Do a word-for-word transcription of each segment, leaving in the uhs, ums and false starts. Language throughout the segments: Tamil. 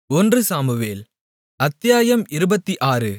ஒன்று சாமுவேல் அத்தியாயம் இருபத்தாறு.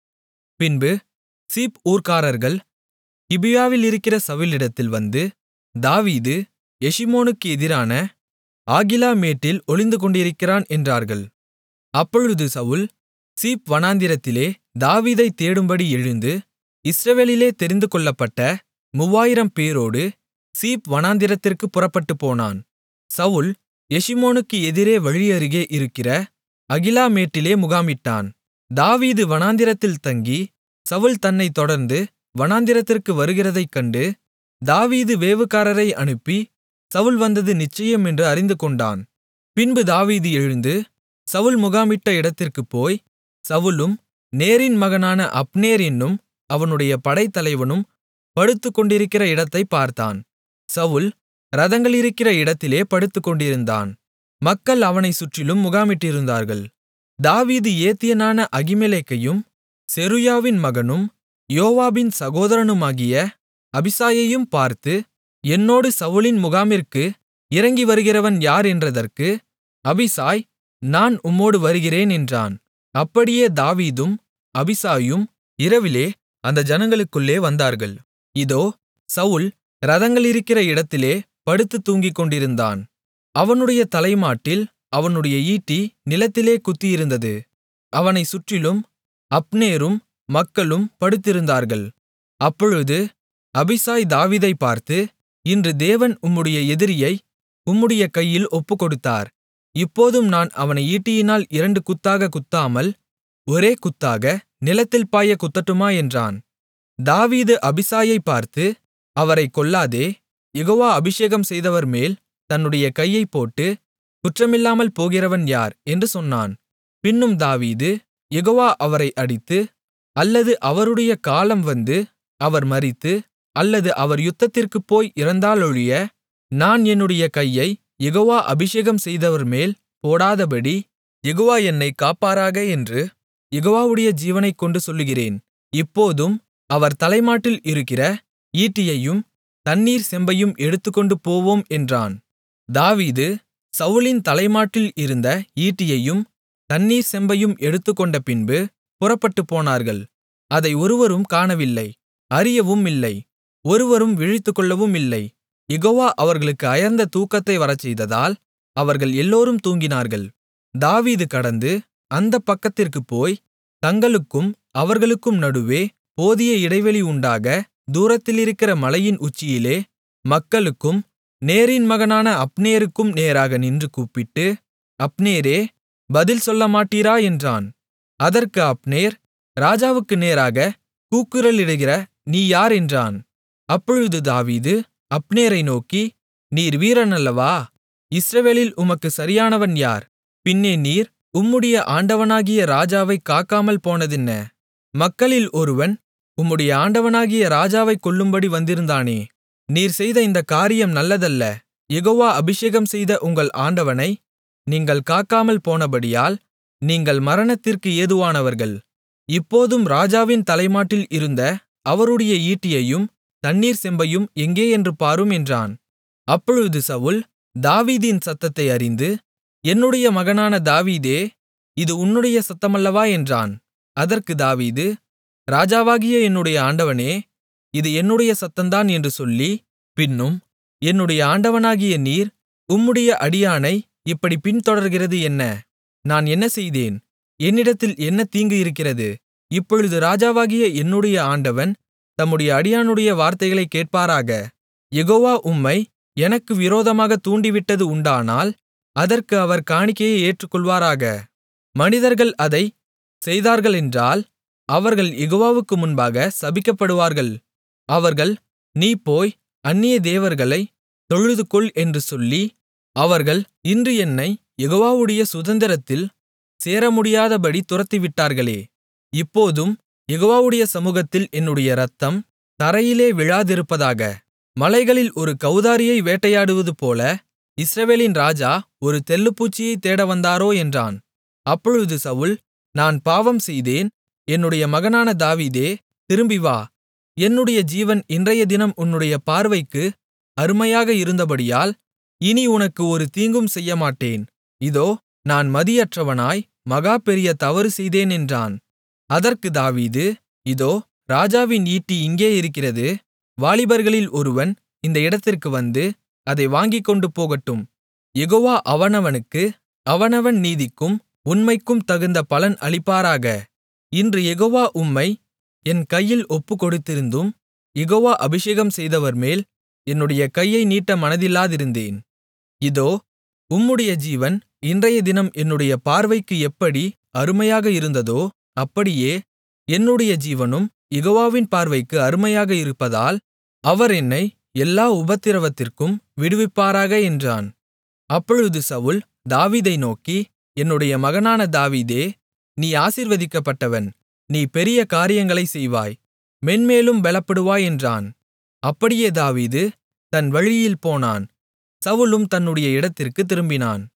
பின்பு சீப் ஊர்க்காரர்கள் கிபியாவிலிருக்கிற சவுலிடத்தில் வந்து, தாவீது எஷிமோனுக்கு எதிரான ஆகிலா மேட்டில் ஒளிந்துகொண்டிருக்கிறான் என்றார்கள். அப்பொழுது சவுல் சீப் வனாந்திரத்திலே தாவீதைத் தேடும்படி எழுந்து, இஸ்ரவேலிலே தெரிந்துகொள்ளப்பட்ட மூவாயிரம் பேரோடு சீப் வனாந்திரத்திற்குப் புறப்பட்டுப்போனான். சவுல் எஷிமோனுக்கு எதிரே வழியருகே இருக்கிற அகிலா மேட்டிலே முகாமிட்டான். தாவீது வனாந்திரத்தில் தங்கி, சவுல் தன்னைத் தொடர்ந்து வனாந்திரத்திற்கு வருகிறதைக் கண்டு, தாவீது வேவுகாரரை அனுப்பி சவுல் வந்தது நிச்சயம் என்று அறிந்துகொண்டான். பின்பு தாவீது எழுந்து சவுல் முகாமிட்ட இடத்திற்குப் போய், சவுலும் நேரின் மகனான அப்னேர் என்னும் அவனுடைய படைத்தலைவனும் படுத்துக்கொண்டிருக்கிற இடத்தைப் பார்த்தான். சவுல் இரதங்களிருக்கிற இடத்திலே படுத்துக்கொண்டிருந்தான். மக்கள் அவனைச் சுற்றிலும் முகாமிட்டிருந்தார்கள். தாவீது ஏத்தியனான அகிமெலேக்கையும் செருயாவின் மகனும் யோவாபின் சகோதரனுமாகிய அபிசாயையும் பார்த்து, என்னோடு சவுலின் முகாமிற்கு இறங்கி வருகிறவன் யார் என்றதற்கு, அபிசாய், நான் உம்மோடு வருகிறேன் என்றான். அப்படியே தாவீதும் அபிசாயும் இரவிலே அந்த ஜனங்களுக்குள்ளே வந்தார்கள். இதோ, சவுல் இரதங்களிருக்கிற இடத்திலே படுத்துத் தூங்கிக்கொண்டிருந்தான். அவனுடைய தலைமாட்டில் அவனுடைய ஈட்டி நிலத்திலே குத்தியிருந்தது. அவனைச் சுற்றிலும் அப்னேரும் மக்களும் படுத்திருந்தார்கள். அப்பொழுது அபிசாய் தாவீதைப் பார்த்து, இன்று தேவன் உம்முடைய எதிரியை உம்முடைய கையில் ஒப்புக்கொடுத்தார். இப்போதும் நான் அவனை ஈட்டியினால் இரண்டு குத்தாகக் குத்தாமல் ஒரே குத்தாக நிலத்தில் பாயக் குத்தட்டுமா என்றான். தாவீது அபிசாயைப் பார்த்து, அவரைக் கொல்லாதே, யெகோவா அபிஷேகம் செய்தவர்மேல் தன்னுடைய கையைப் போட்டு குற்றமில்லாமல் போகிறவன் யார் என்று சொன்னான். பின்னும் தாவீது, யெகோவா அவரை அடித்து, அல்லது அவருடைய காலம் வந்து அவர் மரித்து, அல்லது அவர் யுத்தத்திற்குப் போய் இறந்தாலொழிய, நான் என்னுடைய கையை யெகோவா அபிஷேகம் செய்தவர்மேல் போடாதபடி யெகோவா என்னைக் காப்பாராக என்று யெகோவாவுடைய ஜீவனைக் கொண்டு சொல்லுகிறேன். இப்போதும் அவர் தலைமாட்டில் இருக்கிற ஈட்டியையும் தண்ணீர் செம்பையும் எடுத்துக்கொண்டு போவோம் என்றான். தாவீது சவுலின் தலைமாட்டில் இருந்த ஈட்டியையும் தண்ணீர் செம்பையும் எடுத்துக்கொண்ட பின்பு புறப்பட்டுப் போனார்கள். அதை ஒருவரும் காணவில்லை, அறியவும் இல்லை, ஒருவரும் விழித்துக்கொள்ளவும் இல்லை. யெகோவா அவர்களுக்கு அயர்ந்த தூக்கத்தை வரச்செய்ததால் அவர்கள் எல்லோரும் தூங்கினார்கள். தாவீது கடந்து அந்தப் பக்கத்திற்குப் போய், தங்களுக்கும் அவர்களுக்கும் நடுவே போதிய இடைவெளி உண்டாக தூரத்திலிருக்கிற மலையின் உச்சியிலே மக்களுக்கும் நேரின் மகனான அப்னேருக்கும் நேராக நின்று கூப்பிட்டு, அப்னேரே, பதில் சொல்லமாட்டீரா என்றான். அதற்கு அப்னேர், ராஜாவுக்கு நேராகக் கூக்குரலிடுகிற நீ யார் என்றான். அப்பொழுது தாவீது அப்னேரை நோக்கி, நீர் வீரன் அல்லவா? இஸ்ரவேலில் உமக்குச் சரியானவன் யார்? பின்னே நீர் உம்முடைய ஆண்டவனாகிய ராஜாவைக் காக்காமல் போனதென்ன? மக்களில் ஒருவன் உம்முடைய ஆண்டவனாகிய ராஜாவைக் கொல்லும்படி வந்திருந்தானே. நீர் செய்த இந்தக் காரியம் நல்லதல்ல. யெகோவா அபிஷேகம் செய்த உங்கள் ஆண்டவனை நீங்கள் காக்காமல் போனபடியால் நீங்கள் மரணத்திற்கு ஏதுவானவர்கள். இப்போதும் ராஜாவின் தலைமாட்டில் இருந்த அவருடைய ஈட்டியையும் தண்ணீர் செம்பையும் எங்கே என்று பாரும் என்றான். அப்பொழுது சவுல் தாவீதின் சத்தத்தை அறிந்து, என்னுடைய மகனான தாவீதே, இது உன்னுடைய சத்தமல்லவா என்றான். அதற்கு தாவீது, ராஜாவாகிய என்னுடைய ஆண்டவனே, இது என்னுடைய சத்தந்தான் என்று சொல்லி, பின்னும், என்னுடைய ஆண்டவனாகிய நீர் உம்முடைய அடியானை இப்படி பின்தொடர்கிறது என்ன? நான் என்ன செய்தேன்? என்னிடத்தில் என்ன தீங்கு இருக்கிறது? இப்பொழுது ராஜாவாகிய என்னுடைய ஆண்டவன் தம்முடைய அடியானுடைய வார்த்தைகளைக் கேட்பாராக. யெகோவா உம்மை எனக்கு விரோதமாகத் தூண்டிவிட்டது உண்டானால் அதற்கு அவர் காணிக்கையை ஏற்றுக்கொள்வாராக. மனிதர்கள் அதைச் செய்தார்களென்றால் அவர்கள் யெகோவாவுக்கு முன்பாக சபிக்கப்படுவார்கள். அவர்கள், நீ போய் அந்நிய தேவர்களைத் தொழுதுகொள் என்று சொல்லி, அவர்கள் இன்று என்னைக் யெகோவாவுடைய சுதந்திரத்தில் சேரமுடியாதபடி துரத்திவிட்டார்களே. இப்போதும் யெகோவாவுடைய சமுகத்தில் என்னுடைய இரத்தம் தரையிலே விழாதிருப்பதாக. மலைகளில் ஒரு கௌதாரியை வேட்டையாடுவதுபோல இஸ்ரவேலின் ராஜா ஒரு தெள்ளுப்பூச்சியைத் தேட வந்தாரோ என்றான். அப்பொழுது சவுல், நான் பாவம் செய்தேன். என்னுடைய மகனான தாவீதே, திரும்பி வா. என்னுடைய ஜீவன் இன்றையதினம் உன்னுடைய பார்வைக்கு அருமையாக இருந்தபடியால் இனி உனக்கு ஒரு தீங்கும் செய்யமாட்டேன். இதோ, நான் மதியற்றவனாய் மகா பெரிய தவறு செய்தேன் என்றான். அதற்கு தாவீது, இதோ ராஜாவின் ஈட்டி இங்கே இருக்கிறது. வாலிபர்களில் ஒருவன் இந்த இடத்திற்கு வந்து அதை வாங்கிக்கொண்டு போகட்டும். யெகோவா அவனவனுக்கு அவனவன் நீதிக்கும் உண்மைக்கும் தகுந்த பலன் அளிப்பாராக. இன்று யெகோவா உம்மை என் கையில் ஒப்புக்கொடுத்திருந்தும் யெகோவா அபிஷேகம் செய்தவர்மேல் என்னுடைய கையை நீட்ட மனதில்லாதிருந்தேன். இதோ உம்முடைய ஜீவன் இன்றையதினம் என்னுடைய பார்வைக்கு எப்படி அருமையாக இருந்ததோ அப்படியே என்னுடைய ஜீவனும் யெகோவாவின் பார்வைக்கு அருமையாக இருப்பதால் அவர் என்னை எல்லா உபத்திரவத்திற்கும் விடுவிப்பாராக என்றான். அப்பொழுது சவுல் தாவீதை நோக்கி, என்னுடைய மகனான தாவீதே, நீ ஆசீர்வதிக்கப்பட்டவன். நீ பெரிய காரியங்களைச் செய்வாய், மென்மேலும் பெலப்படுவாய் என்றான். அப்படியே தாவீது தன் வழியில் போனான். சவுலும் தன்னுடைய இடத்திற்குத் திரும்பினான்.